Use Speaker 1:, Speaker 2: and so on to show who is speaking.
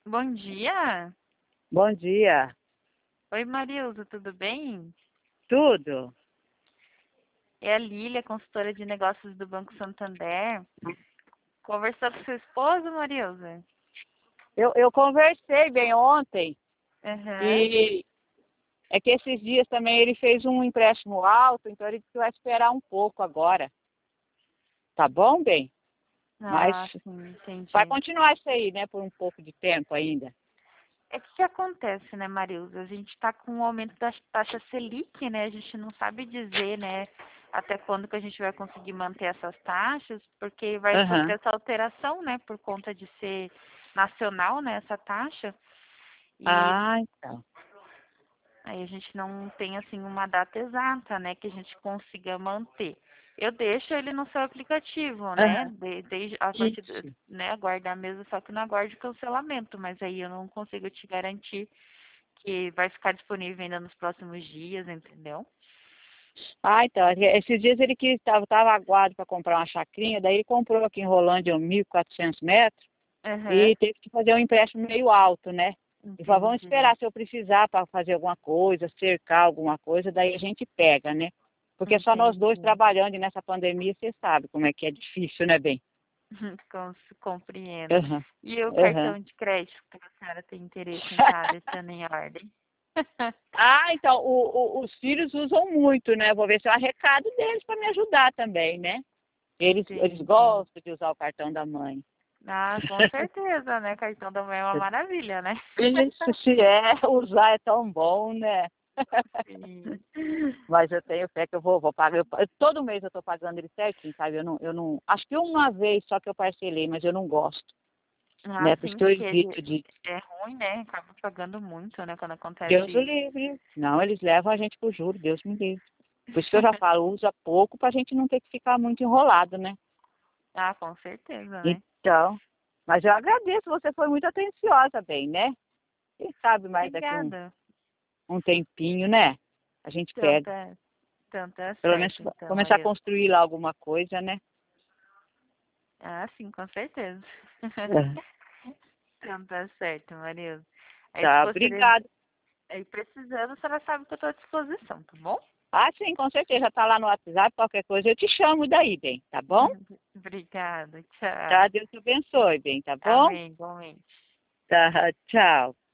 Speaker 1: Bom dia.
Speaker 2: Bom dia.
Speaker 1: Oi, Marilza, tudo bem?
Speaker 2: Tudo?
Speaker 1: É a Lília, consultora de negócios do Banco Santander. Conversou com sua esposa, Marilza?
Speaker 2: Eu conversei bem ontem
Speaker 1: Aham.
Speaker 2: e é que esses dias também ele fez um empréstimo alto, então ele disse que vai esperar um pouco agora. Tá bom, bem? Mas
Speaker 1: Ah, sim,
Speaker 2: vai
Speaker 1: entendi.
Speaker 2: continuar isso aí, né, por um pouco de tempo ainda.
Speaker 1: É que acontece, né, Marilza? A gente está com o aumento da taxa Selic, né? A gente não sabe dizer, né, até quando que a gente vai conseguir manter essas taxas, porque vai
Speaker 2: Aham.
Speaker 1: sofrer essa alteração, né, por conta de ser nacional, né, essa taxa. E
Speaker 2: Ah, então.
Speaker 1: aí a gente não tem assim uma data exata, né, que a gente consiga manter. Eu deixo ele no seu aplicativo, né?
Speaker 2: Aham.
Speaker 1: Desde a partir,
Speaker 2: Isso.
Speaker 1: né, aguardar mesmo, só que não aguarde cancelamento, mas aí eu não consigo te garantir que vai ficar disponível ainda nos próximos dias, entendeu?
Speaker 2: Ah, então. Esses dias ele que estava aguado para comprar uma chacrinha, daí ele comprou aqui em Rolândia 1.400 metros
Speaker 1: Aham,
Speaker 2: e teve que fazer um empréstimo meio alto, né? E falou, vamos
Speaker 1: entendi.
Speaker 2: esperar se eu precisar para fazer alguma coisa, cercar alguma coisa, daí a gente pega, né? Porque só nós dois
Speaker 1: Entendi.
Speaker 2: trabalhando e nessa pandemia, você sabe como é que é difícil, né, bem?
Speaker 1: Compreendo.
Speaker 2: Aham,
Speaker 1: E o
Speaker 2: aham.
Speaker 1: cartão de crédito que a senhora tem interesse em estar deixando em ordem?
Speaker 2: Ah, então, os filhos usam muito, né? Vou ver se é um recado deles para me ajudar também, né? Eles
Speaker 1: Entendi.
Speaker 2: gostam de usar o cartão da mãe.
Speaker 1: Ah, com certeza, né? Cartão da mãe é uma maravilha, né?
Speaker 2: Isso, se é, usar é tão bom, né?
Speaker 1: Sim.
Speaker 2: Mas eu tenho fé que eu vou pagar. Todo mês eu estou pagando ele certinho, sabe? Eu não. Acho que uma vez só que eu parcelei, mas eu não gosto,
Speaker 1: Ah,
Speaker 2: né? Por isso
Speaker 1: sim,
Speaker 2: que eu
Speaker 1: porque ele
Speaker 2: evito de.
Speaker 1: é ruim, né? Acaba pagando muito, né? Quando acontece
Speaker 2: Deus o
Speaker 1: isso.
Speaker 2: livre. Não, eles levam a gente pro juro, Deus me livre. Por isso que eu já falo, usa pouco para a gente não ter que ficar muito enrolado, né?
Speaker 1: Ah, com certeza, né?
Speaker 2: Então, mas eu agradeço, você foi muito atenciosa, bem, né? Quem sabe mais daqui
Speaker 1: Obrigada.
Speaker 2: um tempinho, né? A gente
Speaker 1: Tanto
Speaker 2: pega.
Speaker 1: é, tanto é
Speaker 2: Pelo menos
Speaker 1: certo, então,
Speaker 2: começar a
Speaker 1: Maria.
Speaker 2: construir lá alguma coisa, né?
Speaker 1: Ah, sim, com certeza.
Speaker 2: É.
Speaker 1: Tanto é certo, Maria. Aí, se
Speaker 2: Tá,
Speaker 1: você
Speaker 2: obrigado.
Speaker 1: aí precisando, a senhora sabe que eu estou à disposição, tá bom?
Speaker 2: Ah, sim, com certeza. Tá lá no WhatsApp, qualquer coisa eu te chamo daí, bem, tá bom?
Speaker 1: Obrigada,
Speaker 2: Tá,
Speaker 1: tchau.
Speaker 2: Deus te abençoe, bem, tá bom?
Speaker 1: Amém, igualmente.
Speaker 2: Tá, tchau.